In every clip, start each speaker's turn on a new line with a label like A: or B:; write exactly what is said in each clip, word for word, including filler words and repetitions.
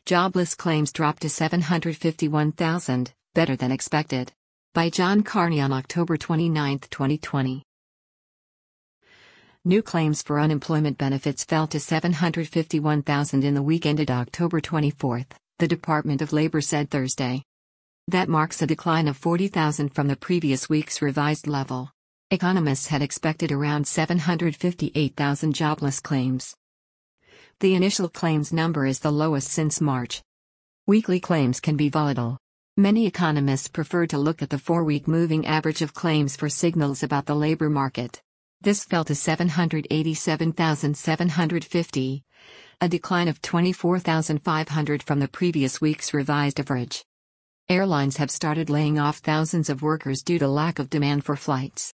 A: Jobless claims dropped to seven hundred fifty-one thousand, better than expected. By John Carney on October twenty-ninth, twenty twenty. New claims for unemployment benefits fell to seven hundred fifty-one thousand in the week ended October twenty-fourth, the Department of Labor said Thursday. That marks a decline of forty thousand from the previous week's revised level. Economists had expected around seven hundred fifty-eight thousand jobless claims. The initial claims number is the lowest since March. Weekly claims can be volatile. Many economists prefer to look at the four-week moving average of claims for signals about the labor market. This fell to seven hundred eighty-seven thousand seven hundred fifty, a decline of twenty-four thousand five hundred from the previous week's revised average. Airlines have started laying off thousands of workers due to lack of demand for flights.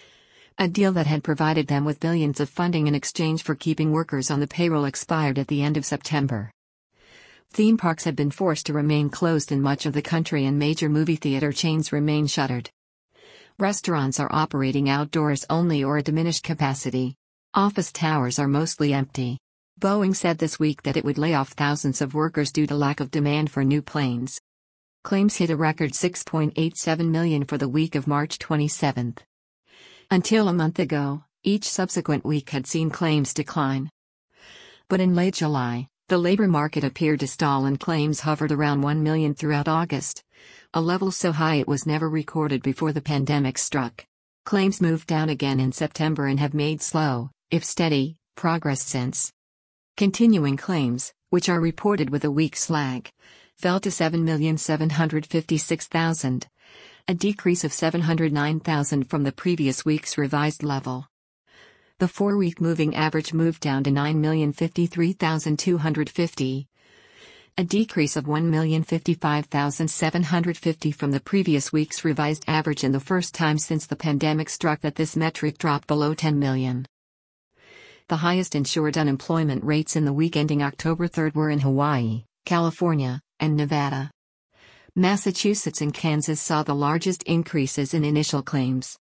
A: A deal that had provided them with billions of funding in exchange for keeping workers on the payroll expired at the end of September. Theme parks had been forced to remain closed in much of the country and major movie theater chains remain shuttered. Restaurants are operating outdoors only or at diminished capacity. Office towers are mostly empty. Boeing said this week that it would lay off thousands of workers due to lack of demand for new planes. Claims hit a record six point eight seven million for the week of March twenty-seventh. Until a month ago, each subsequent week had seen claims decline. But in late July, the labor market appeared to stall and claims hovered around one million throughout August, a level so high it was never recorded before the pandemic struck. Claims moved down again in September and have made slow, if steady, progress since. Continuing claims, which are reported with a week's lag, fell to seven million seven hundred fifty-six thousand, a decrease of seven hundred nine thousand from the previous week's revised level. The four-week moving average moved down to nine million fifty-three thousand two hundred fifty, a decrease of one million fifty-five thousand seven hundred fifty from the previous week's revised average and the first time since the pandemic struck that this metric dropped below ten million. The highest insured unemployment rates in the week ending October third were in Hawaii, California, and Nevada. Massachusetts and Kansas saw the largest increases in initial claims.